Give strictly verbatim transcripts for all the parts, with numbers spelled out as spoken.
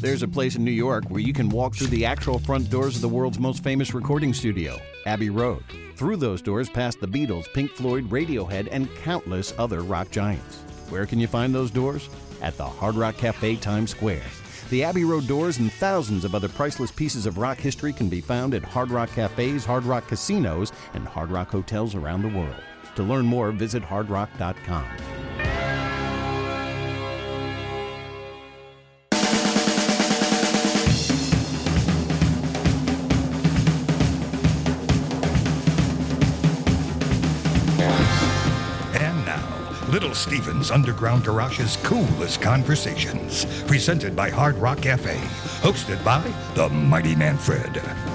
There's a place in New York where you can walk through the actual front doors of the world's most famous recording studio, Abbey Road. Through those doors past the Beatles, Pink Floyd, Radiohead, and countless other rock giants. Where can you find those doors? At the Hard Rock Cafe, Times Square. The Abbey Road doors and thousands of other priceless pieces of rock history can be found at Hard Rock Cafes, Hard Rock Casinos, and Hard Rock hotels around the world. To learn more, visit hard rock dot com. Little Steven's Underground Garage's Coolest Conversations, presented by Hard Rock Cafe, hosted by the Mighty Manfred.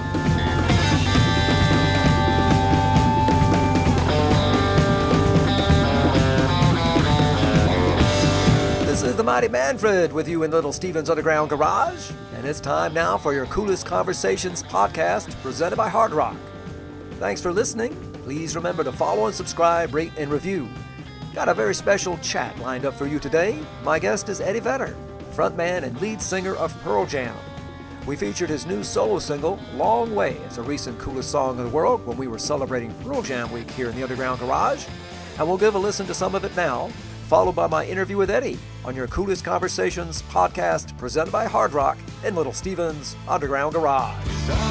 This is the Mighty Manfred with you in Little Steven's Underground Garage, and it's time now for your Coolest Conversations podcast, presented by Hard Rock. Thanks for listening. Please remember to follow and subscribe, rate, and review. Got a very special chat lined up for you today. My guest is Eddie Vedder, frontman and lead singer of Pearl Jam. We featured his new solo single, Long Way, as a recent coolest song in the world when we were celebrating Pearl Jam Week here in the Underground Garage. And we'll give a listen to some of it now, followed by my interview with Eddie on your Coolest Conversations podcast, presented by Hard Rock in Little Steven's Underground Garage.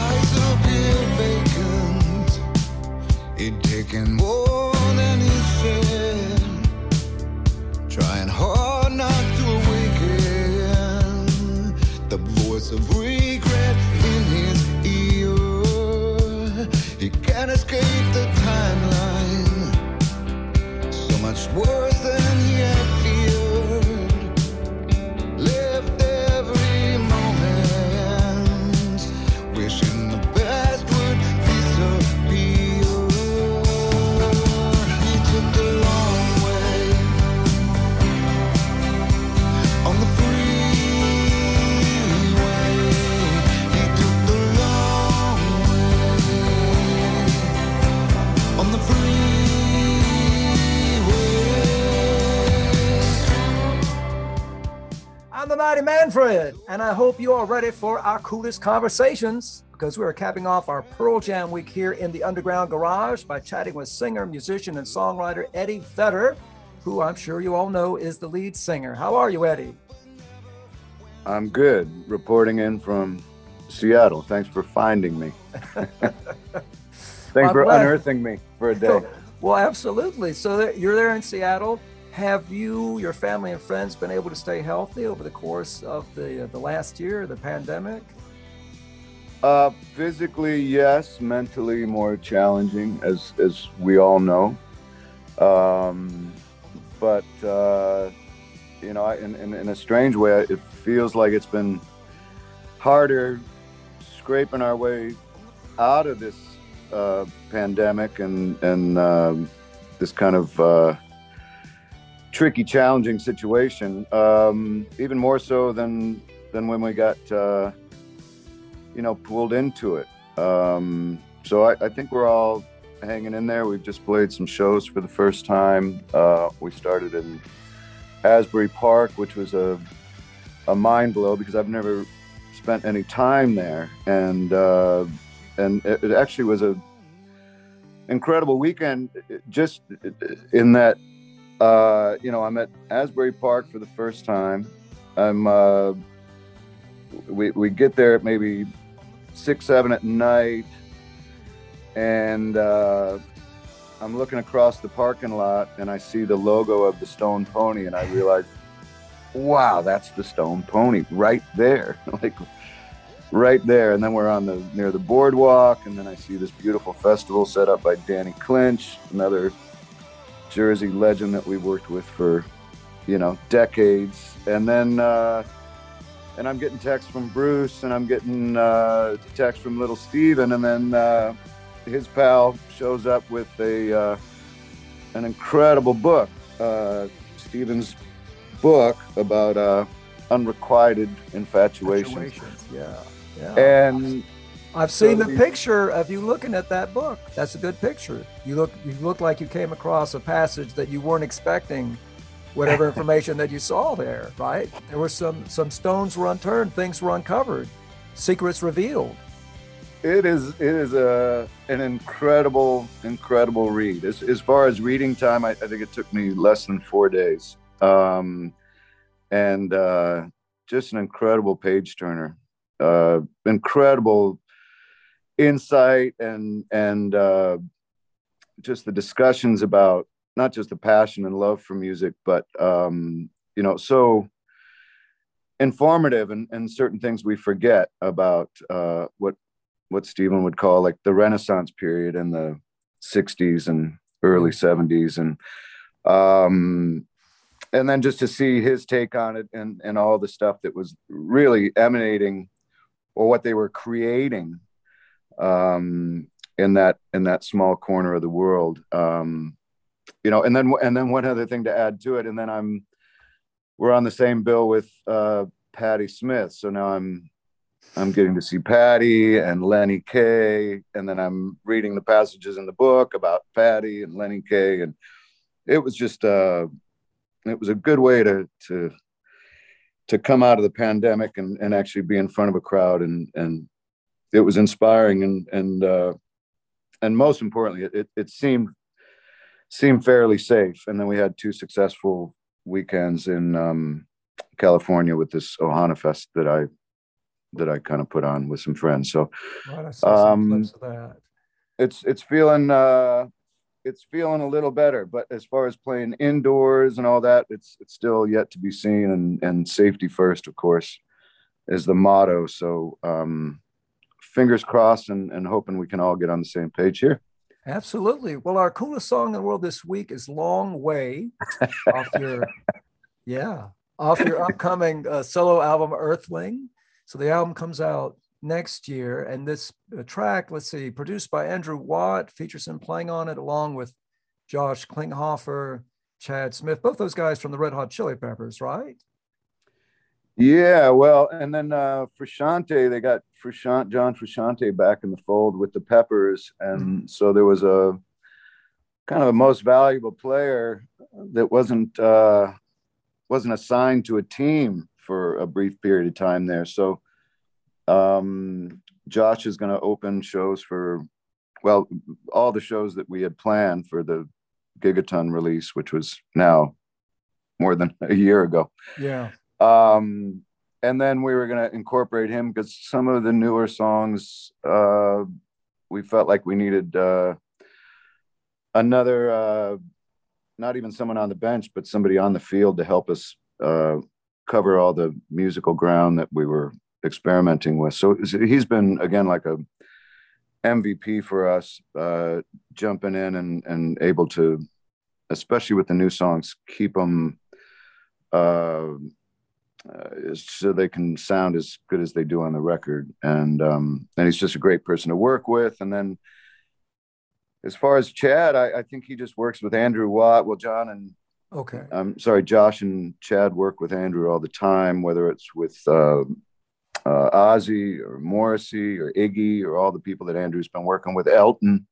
Vacant, it taken more than he said. Trying hard not to awaken the voice of regret in his ear. He can't escape the timeline. So much worse than he had feared. Left every moment wishing the best would disappear. He took the long way on the freeway. He took the long way on the freeway. I'm the Mighty Manfred, and I hope you are ready for our coolest conversations, because we are capping off our Pearl Jam week here in the Underground Garage by chatting with singer, musician, and songwriter Eddie Vedder, who I'm sure you all know is the lead singer. How are you, Eddie? I'm good, reporting in from Seattle. Thanks for finding me. Thanks Well, for glad- unearthing me for a day. Well, absolutely. So there- you're there in Seattle. Have you, your family, and friends been able to stay healthy over the course of the uh, the last year, the pandemic? Uh, physically, yes. Mentally, more challenging, as as we all know. Um, but uh, you know, I, in, in in a strange way, it feels like it's been harder scraping our way out of this uh, pandemic and and um, this kind of uh, tricky, challenging situation. Um, even more so than than when we got uh, you know pulled into it. Um, so I, I think we're all hanging in there. We've just played some shows for the first time. Uh, we started in Asbury Park, which was a a mind blow because I've never spent any time there, and uh, and it, it actually was a incredible weekend. Just in that, uh, you know, I'm at Asbury Park for the first time. I'm uh, we we get there at maybe six, seven at night, and uh, I'm looking across the parking lot, and I see the logo of the Stone Pony, and I realize, wow, that's the Stone Pony right there, like right there. And then we're on the near the boardwalk, and then I see this beautiful festival set up by Danny Clinch, another Jersey legend that we worked with for, you know, decades. And then, uh, and I'm getting texts from Bruce, and I'm getting uh, texts from Little Steven, and then uh, his pal shows up with a uh, an incredible book, uh, Steven's book about uh, unrequited infatuation. Infatuations, yeah, yeah. And I've seen so the we- picture of you looking at that book. That's a good picture. You look, you look like you came across a passage that you weren't expecting whatever information that you saw there, right? There were some, some stones were unturned, things were uncovered, secrets revealed. It is it is a an incredible, incredible read. As, as far as reading time, I, I think it took me less than four days. Um, and uh, just an incredible page turner. Uh, incredible insight and and uh, just the discussions about not just the passion and love for music, but um, you know, so informative and, and certain things we forget about uh, what what Stephen would call like the Renaissance period in the sixties and early seventies, and um, and then just to see his take on it and and all the stuff that was really emanating, or what they were creating um, in that in that small corner of the world, um, you know. And then and then one other thing to add to it, and then I'm we're on the same bill with uh, Patti Smith, so now I'm I'm getting to see Patti and Lenny Kaye, and then I'm reading the passages in the book about Patti and Lenny Kaye, and it was just uh, it was a good way to to to come out of the pandemic and, and actually be in front of a crowd, and and it was inspiring, and and uh, and most importantly, it it seemed seemed fairly safe. And then we had two successful weekends in um, California with this Ohana Fest that I that I kind of put on with some friends. So Right, I saw some um, clips of that. it's it's feeling uh, it's feeling a little better. But as far as playing indoors and all that, it's it's still yet to be seen. And and safety first, of course, is the motto. So um, fingers crossed, and, and hoping we can all get on the same page here. Absolutely. Well, our coolest song in the world this week is Long Way off your, yeah, off your upcoming uh, solo album, Earthling. So the album comes out next year. And this uh, track, let's see, produced by Andrew Watt, features him playing on it along with Josh Klinghoffer, Chad Smith, both those guys from the Red Hot Chili Peppers, right? Yeah, well, and then uh, Frusciante, they got Frusciante, John Frusciante back in the fold with the Peppers. And mm-hmm. so there was a kind of a most valuable player that wasn't uh, wasn't assigned to a team for a brief period of time there. So um, Josh is going to open shows for, well, all the shows that we had planned for the Gigaton release, which was now more than a year ago. Yeah. Um, and then we were going to incorporate him because some of the newer songs, uh, we felt like we needed uh, another, uh, not even someone on the bench, but somebody on the field to help us uh, cover all the musical ground that we were experimenting with. So he's been, again, like a M V P for us, uh, jumping in and, and able to, especially with the new songs, keep them uh, uh, so they can sound as good as they do on the record. And um, and he's just a great person to work with. And then as far as Chad, I, I think he just works with Andrew Watt. Well, John and okay, I'm sorry, Josh and Chad work with Andrew all the time, whether it's with uh, uh, Ozzy or Morrissey or Iggy or all the people that Andrew's been working with, Elton.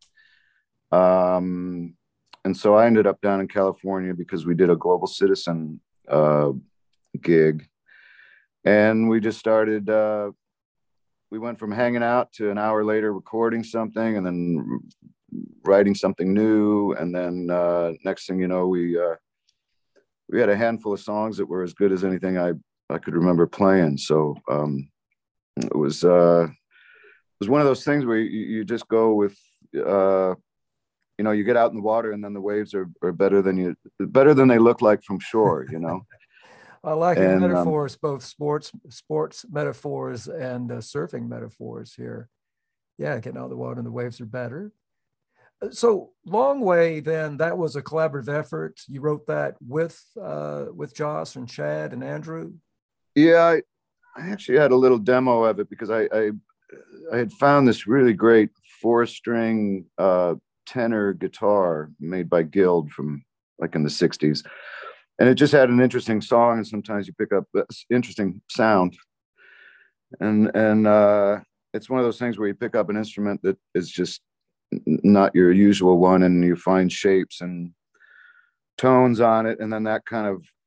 Um, and so I ended up down in California because we did a Global Citizen uh, gig. And we just started, uh, we went from hanging out to an hour later recording something and then writing something new. And then uh, next thing you know, we uh, we had a handful of songs that were as good as anything I, I could remember playing. So um, it was uh, it was one of those things where you, you just go with, uh, you know, you get out in the water and then the waves are, are better than you, better than they look like from shore, you know. I like your and, metaphors, um, both sports sports metaphors and uh, surfing metaphors here. Yeah, getting out of the water and the waves are better. So Long Way, then, that was a collaborative effort. You wrote that with uh, with Josh and Chad and Andrew? Yeah, I, I actually had a little demo of it because I I, I had found this really great four-string uh, tenor guitar made by Guild from like in the sixties. And it just had an interesting song, and sometimes you pick up this interesting sound. And and uh, it's one of those things where you pick up an instrument that is just not your usual one, and you find shapes and tones on it, and then that kind of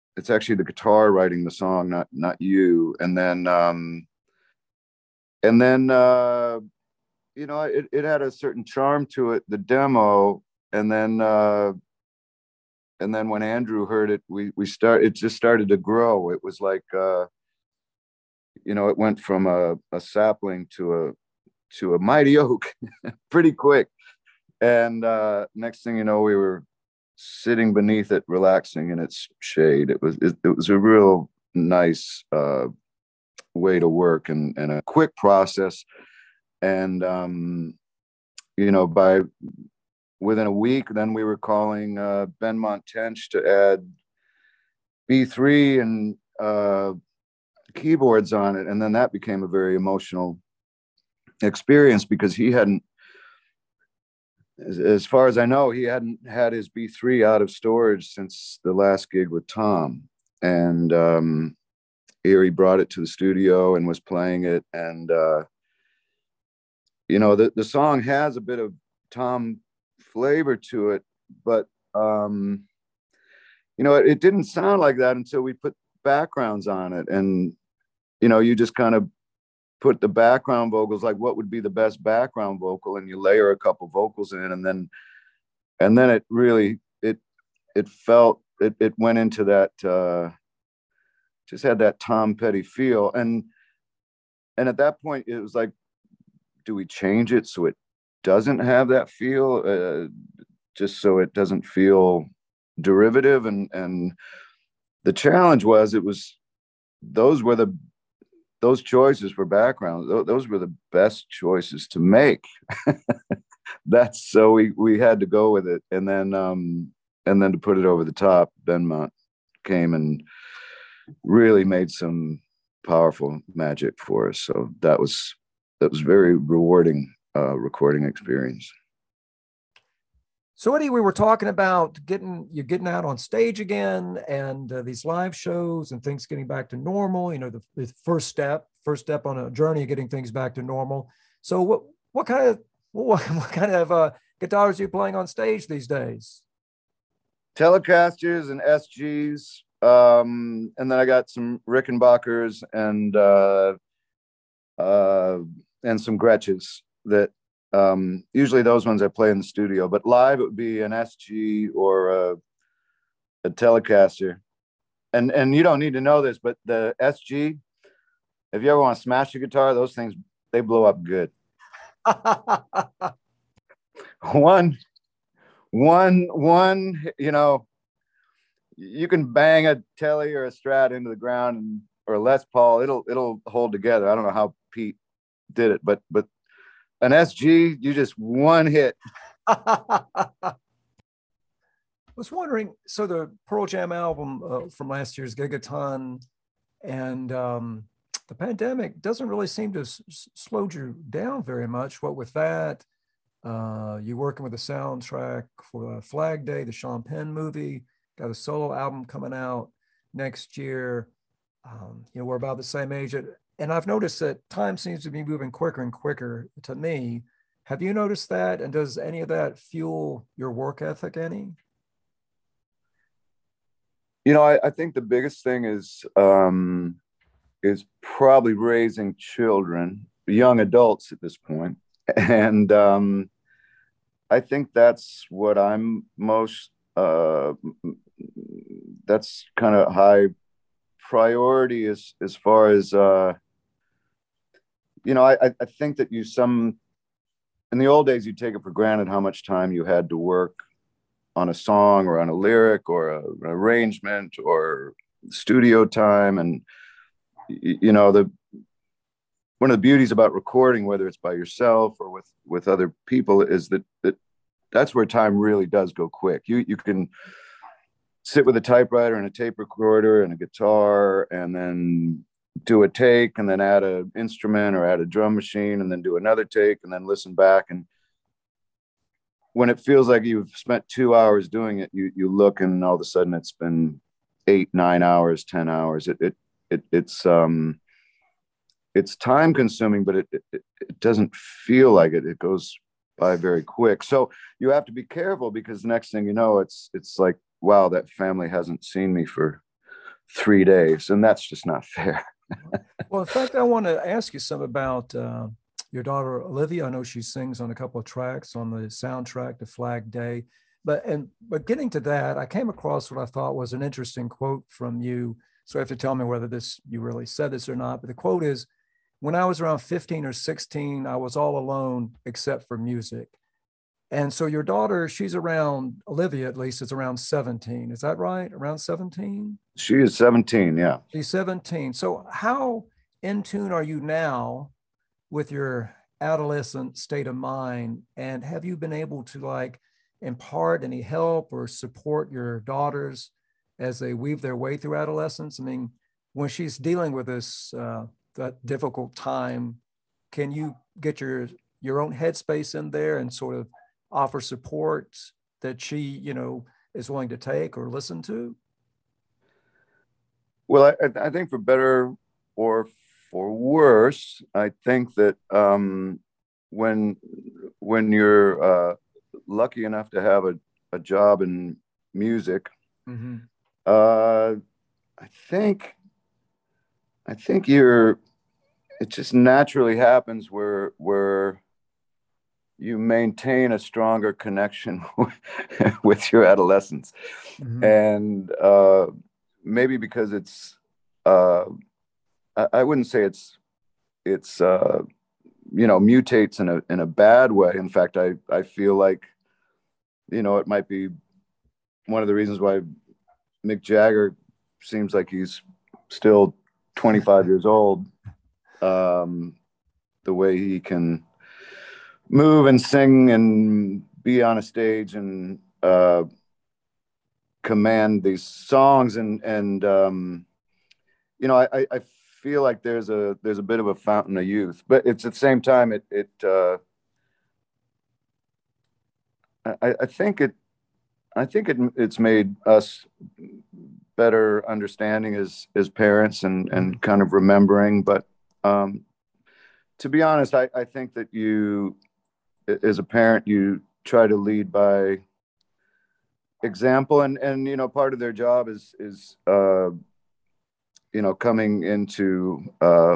it's actually the guitar writing the song, not not you. And then um, and then uh, you know, it, it had a certain charm to it, the demo. And then uh, and then when Andrew heard it, we we start it just started to grow. It was like uh, you know, it went from a, a sapling to a to a mighty oak pretty quick. And uh, next thing you know, we were sitting beneath it, relaxing in its shade. It was it, it was a real nice uh, way to work, and, and a quick process. And um, you know, by within a week, then we were calling uh, Benmont Tench to add B three and uh, keyboards on it, and then that became a very emotional experience because he hadn't, as, as far as I know, he hadn't had his B three out of storage since the last gig with Tom. And um, here he brought it to the studio and was playing it. And, uh, you know, the, the song has a bit of Tom flavor to it, but, um, you know, it, it didn't sound like that until we put backgrounds on it. And, you know, you just kind of put the background vocals, like what would be the best background vocal, and you layer a couple vocals in, and then and then it really it it felt it it went into that uh just had that Tom Petty feel. And and at that point it was like, do we change it so it doesn't have that feel, uh, just so it doesn't feel derivative? And and the challenge was, it was those were the those choices for background, those were the best choices to make. That's so we we had to go with it. And then um and then to put it over the top, Benmont came and really made some powerful magic for us. So that was that was very rewarding uh recording experience. So Eddie, we were talking about getting you getting out on stage again, and uh, these live shows and things getting back to normal. You know, the, the first step, first step on a journey of getting things back to normal. So what what kind of what, what kind of uh, guitars are you playing on stage these days? Telecasters and S Gs, um, and then I got some Rickenbackers and uh, uh, and some Gretches that. Um, usually those ones I play in the studio, but live it would be an S G or a, a Telecaster. And and you don't need to know this, but the S G, if you ever want to smash a guitar, those things, they blow up good. one, one, one, you know, you can bang a Tele or a Strat into the ground, and, or a Les Paul, it'll it'll hold together. I don't know how Pete did it, but but an S G, you just one hit. I was wondering, so the Pearl Jam album uh, from last year's Gigaton, and um, the pandemic doesn't really seem to s- slow you down very much. What with that, uh, you working with the soundtrack for uh, Flag Day, the Sean Penn movie, got a solo album coming out next year. Um, you know, we're about the same age. And I've noticed that time seems to be moving quicker and quicker to me. Have you noticed that? And does any of that fuel your work ethic any? You know, I, I think the biggest thing is um, is probably raising children, young adults at this point. And um, I think that's what I'm most, uh, that's kind of high priority as, as far as, uh, you know, I, I think that you some, in the old days, you take it for granted how much time you had to work on a song or on a lyric or a, an arrangement or studio time. And, you know, the, one of the beauties about recording, whether it's by yourself or with, with other people, is that, that that's where time really does go quick. You, you can sit with a typewriter and a tape recorder and a guitar, and then do a take, and then add an instrument or add a drum machine, and then do another take, and then listen back. And when it feels like you've spent two hours doing it, you you look, and all of a sudden it's been eight, nine hours, ten hours. It it, it it's um it's time consuming, but it, it it doesn't feel like it. It goes by very quick. So you have to be careful, because the next thing you know, it's it's like, wow, that family hasn't seen me for three days, and that's just not fair. Well, in fact, I want to ask you some about uh, your daughter Olivia. I know she sings on a couple of tracks on the soundtrack to Flag Day. But and but getting to that, I came across what I thought was an interesting quote from you. So you have to tell me whether this you really said this or not. But the quote is, "When I was around fifteen or sixteen, I was all alone except for music." And so your daughter, she's around, Olivia at least, is around seventeen. Is that right? Around seventeen? She is seventeen, yeah. She's seventeen. So how in tune are you now with your adolescent state of mind? And have you been able to like impart any help or support your daughters as they weave their way through adolescence? I mean, when she's dealing with this uh, that difficult time, can you get your your own headspace in there and sort of offer support that she, you know, is willing to take or listen to? Well, I, I think for better or for worse, I think that um, when when you're uh, lucky enough to have a, a job in music, mm-hmm. uh, I think I think you're. It just naturally happens where where you maintain a stronger connection with your adolescence, mm-hmm. and uh, maybe because it's. Uh, I, I wouldn't say it's it's uh, you know mutates in a in a bad way. In fact, I I feel like you know it might be one of the reasons why Mick Jagger seems like he's still twenty-five years old. Um, the way he can move and sing and be on a stage and uh, command these songs, and and um, you know, I, I feel like there's a there's a bit of a fountain of youth, but it's at the same time it it uh, I, I think it I think it it's made us better understanding as as parents and and kind of remembering, but. Um, to be honest, I, I think that you, as a parent, you try to lead by example, and, and, you know, part of their job is, is, uh, you know, coming into, uh,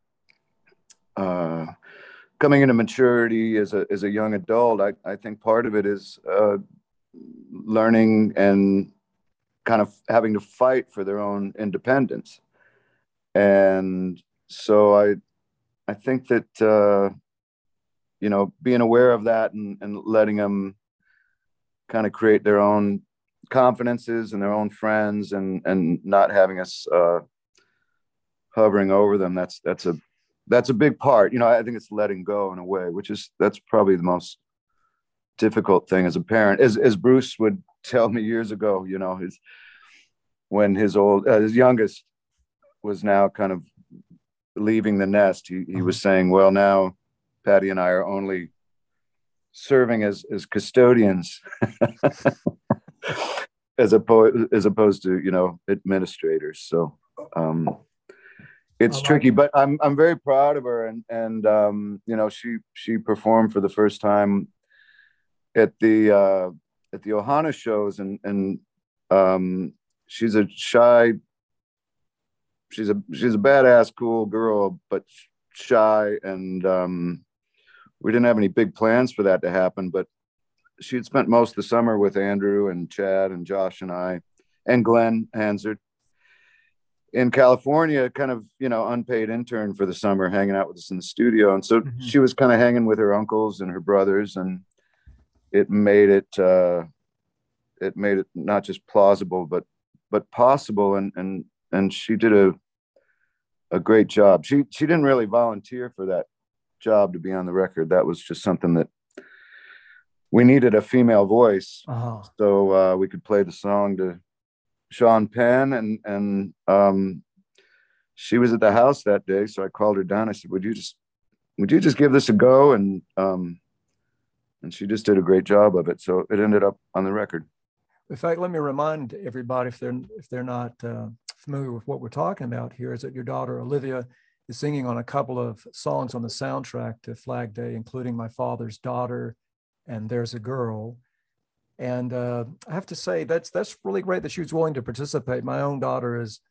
uh, coming into maturity as a, as a young adult. I, I think part of it is, uh, learning and kind of having to fight for their own independence. And, So I, I think that uh, you know, being aware of that and, and letting them kind of create their own confidences and their own friends, and and not having us uh, hovering over them. That's that's a that's a big part. You know, I think it's letting go in a way, which is that's probably the most difficult thing as a parent. As as Bruce would tell me years ago, you know, his when his old uh, his youngest was now kind of leaving the nest, he, he was saying, well, now Patty and I are only serving as as custodians as opposed as opposed to, you know, administrators. So um it's like tricky, it. But I'm I'm very proud of her, and and um you know, she she performed for the first time at the uh at the Ohana shows, and and um she's a shy she's a she's a badass cool girl, but shy, and um we didn't have any big plans for that to happen, but she'd spent most of the summer with Andrew and Chad and Josh and I and Glenn Hansard in California, kind of, you know, unpaid intern for the summer, hanging out with us in the studio. And so mm-hmm. she was kind of hanging with her uncles and her brothers, and it made it uh it made it not just plausible but but possible, and and and she did a a great job. She she didn't really volunteer for that job to be on the record. That was just something that we needed, a female voice, uh-huh. so uh, we could play the song to Sean Penn, and and um, she was at the house that day, so I called her down. I said, "Would you just would you just give this a go?" And um, and she just did a great job of it. So it ended up on the record. In fact, let me remind everybody, if they're if they're not uh, familiar with what we're talking about here, is that your daughter Olivia is singing on a couple of songs on the soundtrack to Flag Day, including My Father's Daughter and There's a Girl. And uh, I have to say, that's that's really great that she was willing to participate. My own daughter is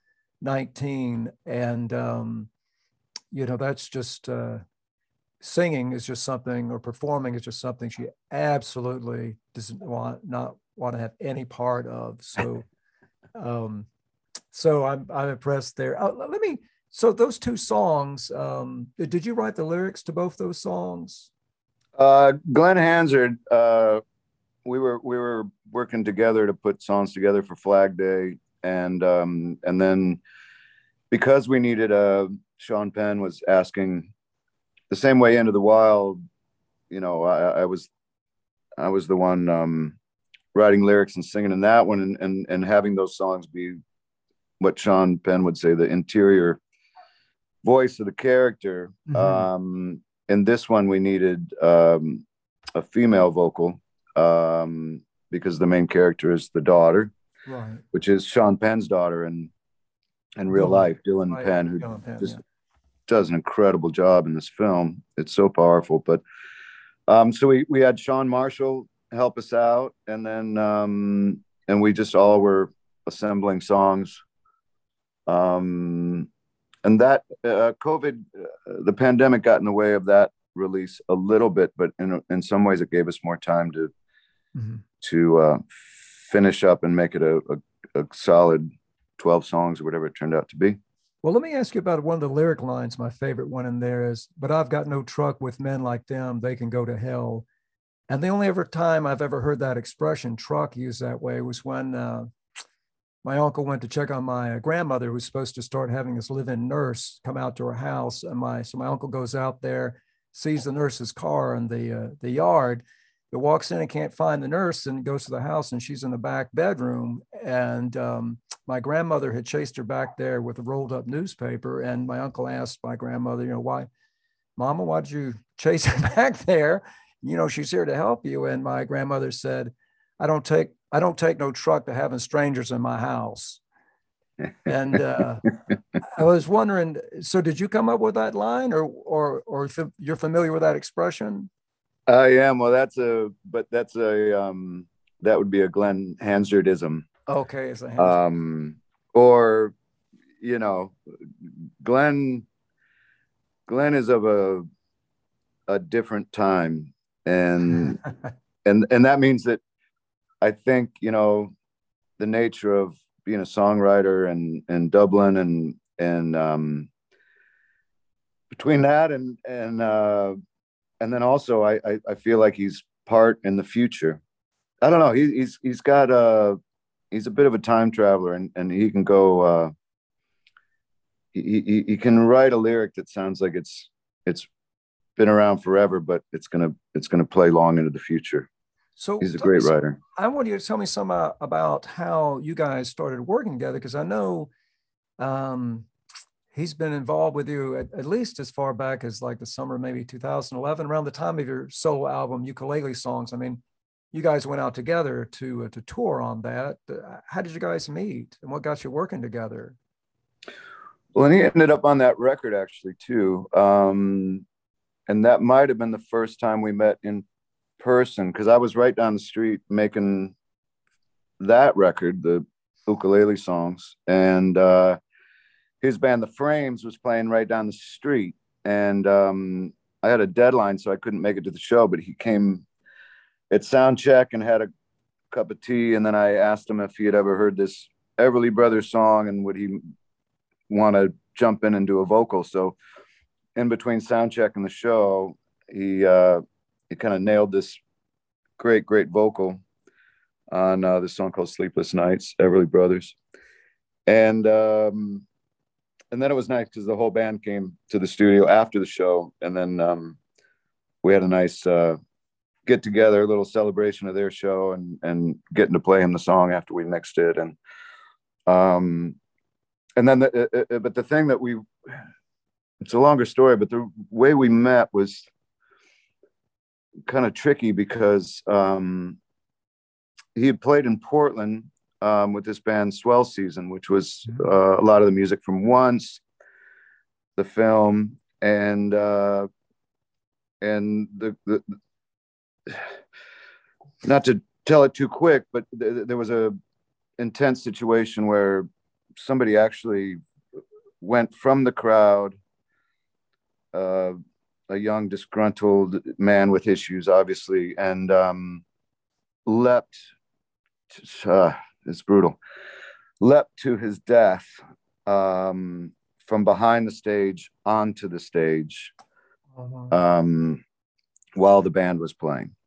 nineteen. And, um, you know, that's just, uh, singing is just something, or performing is just something she absolutely doesn't want, not want to have any part of. So, um, so I'm, I'm impressed there. Uh, let me, so those two songs, um, did you write the lyrics to both those songs? Uh, Glenn Hansard, uh, we were we were working together to put songs together for Flag Day, and um, and then because we needed a, Sean Penn was asking the same way Into the Wild, you know, I, I was I was the one um, writing lyrics and singing in that one, and, and and having those songs be what Sean Penn would say, the interior voice of the character. Mm-hmm. Um, in this one, we needed um, a female vocal um, because the main character is the daughter, right, which is Sean Penn's daughter in in real Dylan, life, Dylan right, Penn, who Dylan Penn, just yeah. does an incredible job in this film. It's so powerful. But um, so we we had Sean Marshall help us out, and then um, and we just all were assembling songs. Um, and that uh, COVID, uh, the pandemic got in the way of that release a little bit, but in in some ways it gave us more time to mm-hmm. to uh, finish up and make it a, a, a solid twelve songs or whatever it turned out to be. Well, let me ask you about one of the lyric lines. My favorite one in there is, "But I've got no truck with men like them. They can go to hell." And the only ever time I've ever heard that expression, truck, used that way was when uh, my uncle went to check on my grandmother, who was supposed to start having this live-in nurse come out to her house. And my so my uncle goes out there, sees the nurse's car in the uh, the yard, but walks in and can't find the nurse, and goes to the house, and she's in the back bedroom. And um, my grandmother had chased her back there with a rolled up newspaper. And my uncle asked my grandmother, you know, why, Mama, why did you chase her back there? You know, she's here to help you. And my grandmother said, I don't take, I don't take no truck to having strangers in my house. And uh, I was wondering, so did you come up with that line, or, or, or if you're familiar with that expression? I am. Well, that's a, but that's a, um, that would be a Glenn Hansardism. Okay. It's a Hansard. Um, or, you know, Glenn, Glenn is of a, a different time. And, and, and that means that I think, you know, the nature of being a songwriter and, and Dublin and, and, um, between that and, and, uh, and then also I, I, I feel like he's part in the future. I don't know. He, he's, he's got a, he's a bit of a time traveler, and, and he can go, uh, he, he, he can write a lyric that sounds like it's, it's been around forever, but it's going to, it's going to play long into the future. So he's a great some, writer. I want you to tell me some uh, about how you guys started working together. Cause I know, um, he's been involved with you at, at least as far back as like the summer, maybe two thousand eleven, around the time of your solo album, Ukulele Songs. I mean, you guys went out together to uh, to tour on that. Uh, how did you guys meet, and what got you working together? Well, and he ended up on that record actually too. Um, and that might've been the first time we met in person, because I was right down the street making that record, the Ukulele Songs. And uh, his band, The Frames, was playing right down the street. And um, I had a deadline, so I couldn't make it to the show, but he came at sound check and had a cup of tea. And then I asked him if he had ever heard this Everly Brothers song and would he want to jump in and do a vocal. So in between sound check and the show, he uh, he kind of nailed this great, great vocal on uh, this song called Sleepless Nights, Everly Brothers. And um, and then it was nice because the whole band came to the studio after the show. And then um, we had a nice uh, get together, a little celebration of their show, and and getting to play him the song after we mixed it. And um, and then, the, uh, but the thing that we, it's a longer story, but the way we met was kind of tricky because um, he had played in Portland um, with this band Swell Season, which was uh, a lot of the music from Once, the film, and uh, and the, the not to tell it too quick, but th- there was a intense situation where somebody actually went from the crowd, uh, a young disgruntled man with issues, obviously, and um, leapt. To, uh, it's brutal. Leapt to his death um, from behind the stage onto the stage um, while the band was playing.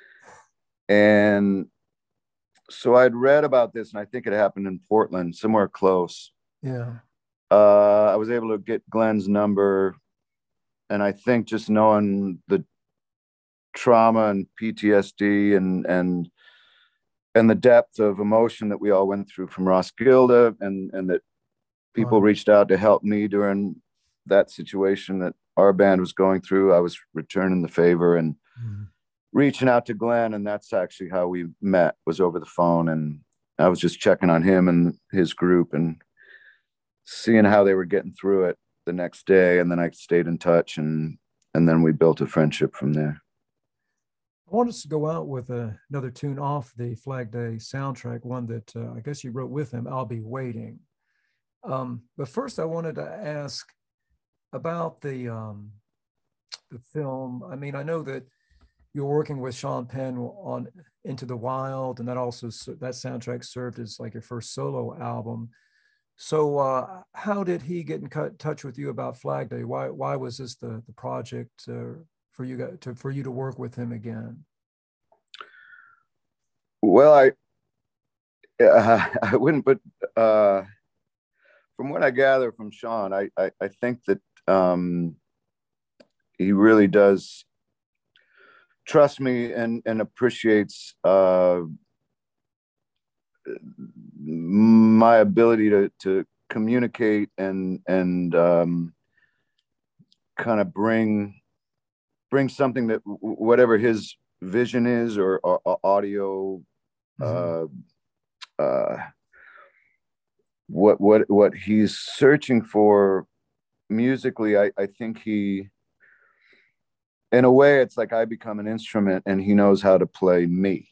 And so I'd read about this, and I think it happened in Portland, somewhere close. Yeah. Uh, I was able to get Glenn's number, and I think just knowing the trauma and P T S D and and and the depth of emotion that we all went through from Roskilde, and and that people Wow. reached out to help me during that situation that our band was going through, I was returning the favor and Mhm. reaching out to Glenn, and that's actually how we met, was over the phone. And I was just checking on him and his group and seeing how they were getting through it the next day. And then I stayed in touch, and and then we built a friendship from there. I want us to go out with uh, another tune off the Flag Day soundtrack, one that uh, I guess you wrote with him, I'll Be Waiting. Um, but first, I wanted to ask about the um, the film. I mean, I know that you're working with Sean Penn on Into the Wild, and that also that soundtrack served as like your first solo album. So, uh, how did he get in touch with you about Flag Day? Why why was this the the project uh, for you guys, to for you to work with him again? Well, I uh, I wouldn't, but uh, from what I gather from Sean, I I, I think that um, he really does trust me and and appreciates uh, my ability to to communicate and and um, kind of bring bring something that whatever his vision is, or, or, or audio, mm-hmm. uh, uh, what what what he's searching for musically. I, I think he, in a way, it's like I become an instrument and he knows how to play me.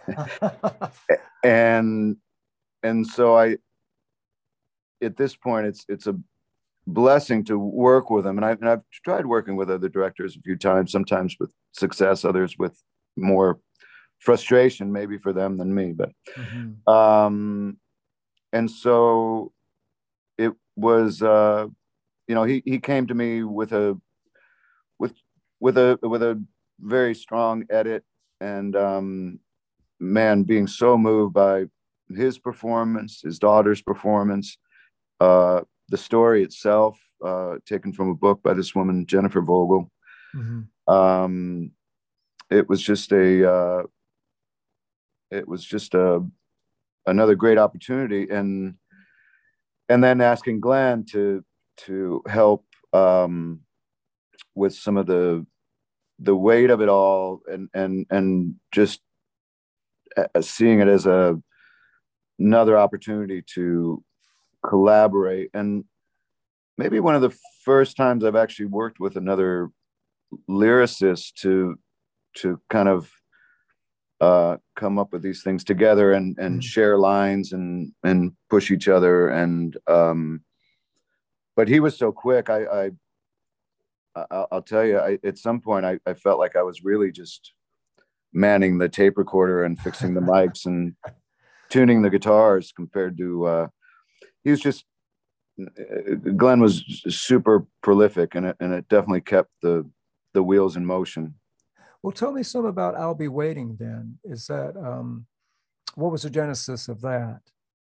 and and so I, at this point, it's it's a blessing to work with him. And, I, and I've tried working with other directors a few times, sometimes with success, others with more frustration, maybe for them than me. But mm-hmm. um, and so it was, uh, you know, he he came to me with a with with a with a very strong edit, and um, man, being so moved by his performance, his daughter's performance, uh, the story itself, uh, taken from a book by this woman, Jennifer Vogel. Mm-hmm. Um, it was just a, uh, it was just a, another great opportunity. And, and then asking Glenn to, to help um, with some of the, the weight of it all, and, and, and just seeing it as a, another opportunity to collaborate. And maybe one of the first times I've actually worked with another lyricist to to kind of uh, come up with these things together and and mm-hmm. share lines and and push each other. And um, but he was so quick. I, I I'll tell you, I, at some point I, I felt like I was really just manning the tape recorder and fixing the mics and tuning the guitars compared to. Uh, he was just. Glenn was super prolific, and it and it definitely kept the the wheels in motion. Well, tell me some about I'll Be Waiting then. Is that um, what was the genesis of that?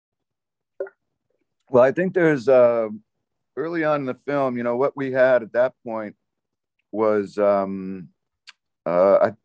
Well, I think there's uh, early on in the film, you know, what we had at that point was um, uh, I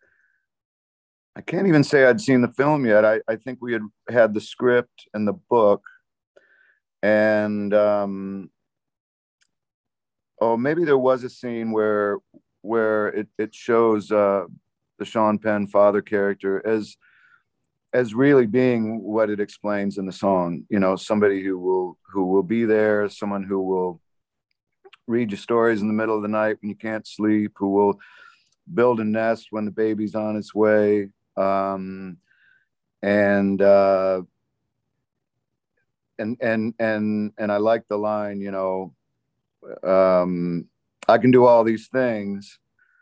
I can't even say I'd seen the film yet. I, I think we had had the script and the book. And um, oh, maybe there was a scene where where it it shows uh, the Sean Penn father character as as really being what it explains in the song. You know, somebody who will who will be there, someone who will read you stories in the middle of the night when you can't sleep, who will build a nest when the baby's on its way, um, and. Uh, and and and and I like the line, you know, um, I can do all these things,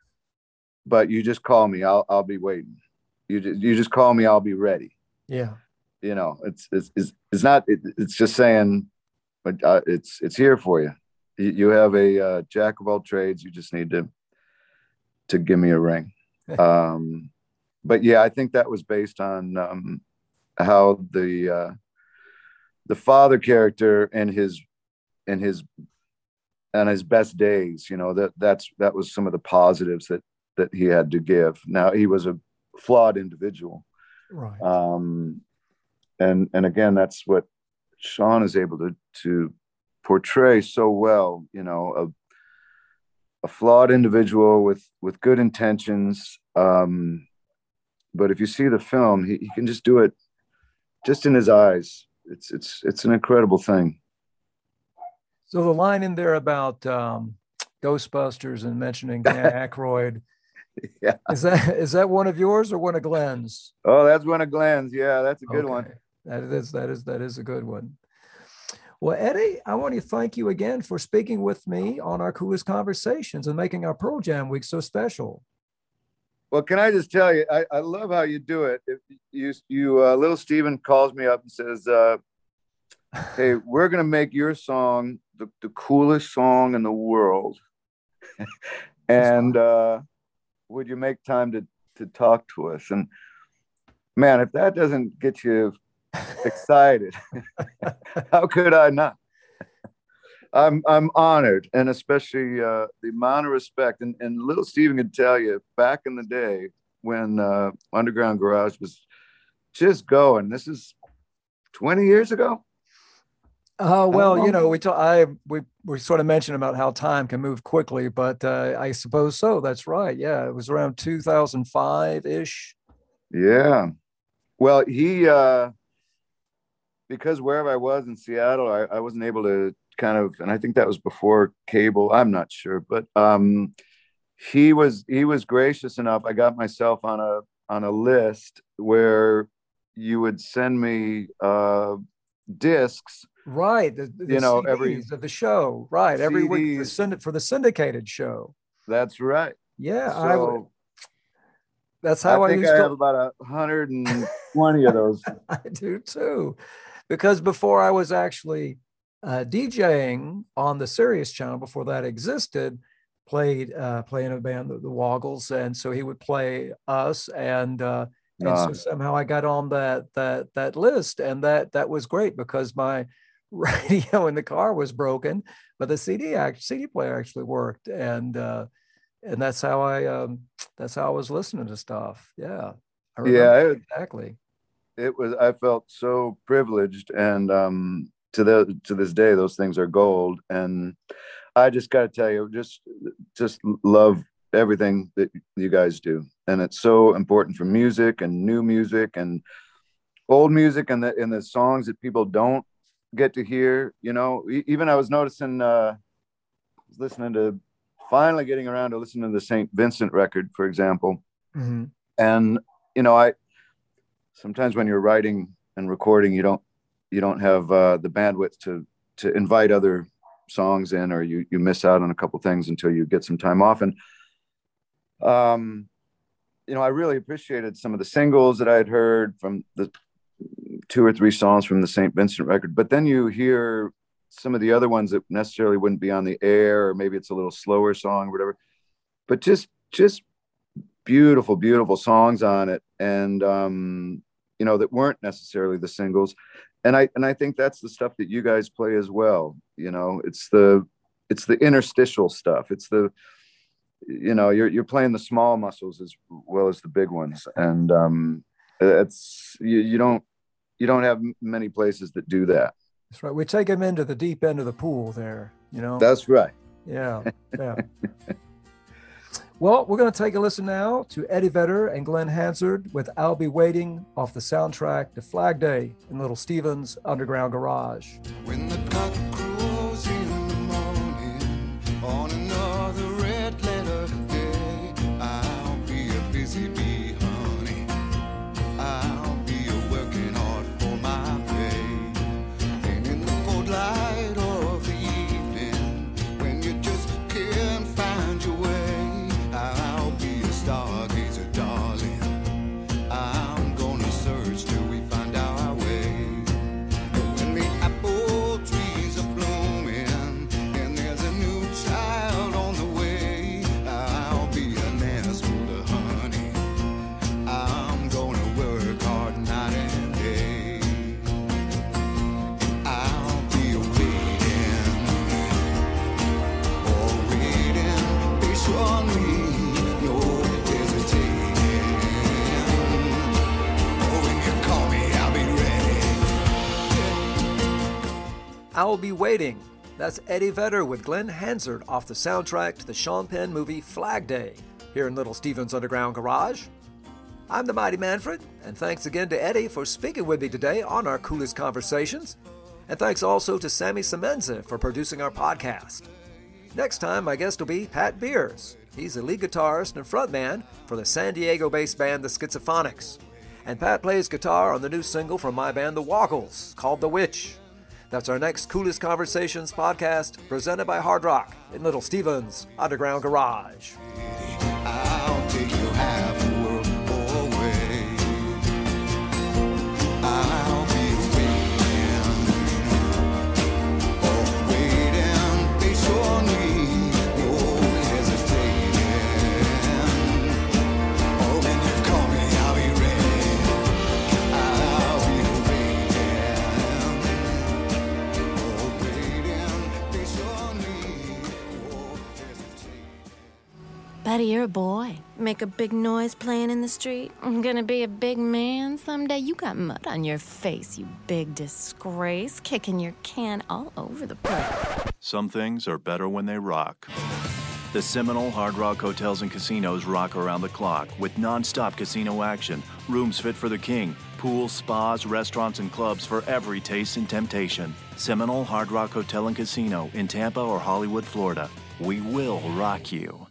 but you just call me, I'll I'll be waiting. You just you just call me, I'll be ready. Yeah. You know, it's it's it's, it's not. It, it's just saying, but uh, it's it's here for you. You, you have a uh, jack of all trades. You just need to to give me a ring. um, but yeah, I think that was based on um, how the uh, the father character and his and his and his best days. You know, that that's that was some of the positives that that he had to give. Now, he was a flawed individual, right? Um, and and again, that's what Sean is able to to portray so well. You know, a a flawed individual with with good intentions. Um, but if you see the film, he, he can just do it just in his eyes. It's it's it's an incredible thing. So the line in there about um, Ghostbusters and mentioning Dan Aykroyd, yeah, is that is that one of yours or one of Glenn's? Oh, that's one of Glenn's. Yeah, that's a good Okay. one. That is that is that is a good one. Well, Eddie, I want to thank you again for speaking with me on our Coolest Conversations and making our Pearl Jam week so special. Well, can I just tell you, I, I love how you do it. If you, you uh, little Steven calls me up and says, uh, hey, we're going to make your song the, the coolest song in the world. and uh, would you make time to, to talk to us? And man, if that doesn't get you excited, how could I not? I'm I'm honored, and especially uh, the amount of respect. And, and little Steven can tell you, back in the day when uh, Underground Garage was just going, this is twenty years ago. Uh, well, you know, we talk, I we we sort of mentioned about how time can move quickly, but uh, I suppose so. That's right. Yeah, it was around two thousand five ish. Yeah. Well, he uh, because wherever I was in Seattle, I, I wasn't able to kind of, and I think that was before cable. I'm not sure, but um, he was he was gracious enough. I got myself on a on a list where you would send me uh, discs. Right, the, the you know, C Ds every of the show. Right, every C Ds. week for, synd- for the syndicated show. That's right. Yeah, so, I would. That's how I, I think used I to have about a hundred and twenty of those. I do too, because before I was actually uh, DJing on the Sirius channel, before that existed, played uh, playing a band, the, the Woggles, and so he would play us, and uh, and Uh. so somehow I got on that that that list, and that that was great because my radio in the car was broken, but the C D act C D player actually worked, and uh, and that's how I um, that's how I was listening to stuff. Yeah, I remember Yeah, it, exactly. it was. I felt so privileged, and um, to the to this day, those things are gold. And I just got to tell you, just just love everything that you guys do, and it's so important for music and new music and old music, and the and the songs that people don't get to hear. You know, even I was noticing, uh, was listening to, finally getting around to listening to the Saint Vincent record, for example. Mm-hmm. And you know, I sometimes when you're writing and recording, you don't you don't have uh, the bandwidth to to invite other songs in, or you you miss out on a couple things until you get some time off. And um, you know, I really appreciated some of the singles that I had heard from the two or three songs from the Saint Vincent record, but then you hear some of the other ones that necessarily wouldn't be on the air, or maybe it's a little slower song or whatever, but just just beautiful, beautiful songs on it, and um, you know, that weren't necessarily the singles. And I and I think that's the stuff that you guys play as well. You know, it's the it's the interstitial stuff. It's the, you know, you're you're playing the small muscles as well as the big ones, and um, it's you, you don't you don't have many places that do that. That's right. We take them into the deep end of the pool there, you know? That's right. Yeah. Yeah. Well, we're going to take a listen now to Eddie Vedder and Glenn Hansard with I'll Be Waiting off the soundtrack to Flag Day in Little Steven's Underground Garage. When the cock crows in the morning on another red letter day, I'll be a busy bee, honey. I'll be a working hard for my pay. And in I'll Be Waiting. That's Eddie Vedder with Glenn Hansard off the soundtrack to the Sean Penn movie Flag Day, here in Little Steven's Underground Garage. I'm the Mighty Manfred, and thanks again to Eddie for speaking with me today on our Coolest Conversations. And thanks also to Sammy Semenza for producing our podcast. Next time, my guest will be Pat Beers. He's a lead guitarist and frontman for the San Diego-based band The Schizophonics. And Pat plays guitar on the new single from my band The Woggles, called The Witch. That's our next Coolest Conversations podcast, presented by Hard Rock in Little Steven's Underground Garage. I'll take you half the world away. I'll be waiting, oh, waiting patiently, oh, hesitating. Oh, when you call me, I'll be ready. I'll be waiting, oh, waiting patiently, oh, hesitating. Buddy, you're a boy. Make a big noise playing in the street. I'm gonna be a big man someday. You got mud on your face, you big disgrace. Kicking your can all over the place. Some things are better when they rock. The Seminole Hard Rock Hotels and Casinos rock around the clock with non-stop casino action, rooms fit for the king, pools, spas, restaurants, and clubs for every taste and temptation. Seminole Hard Rock Hotel and Casino in Tampa or Hollywood, Florida. We will rock you.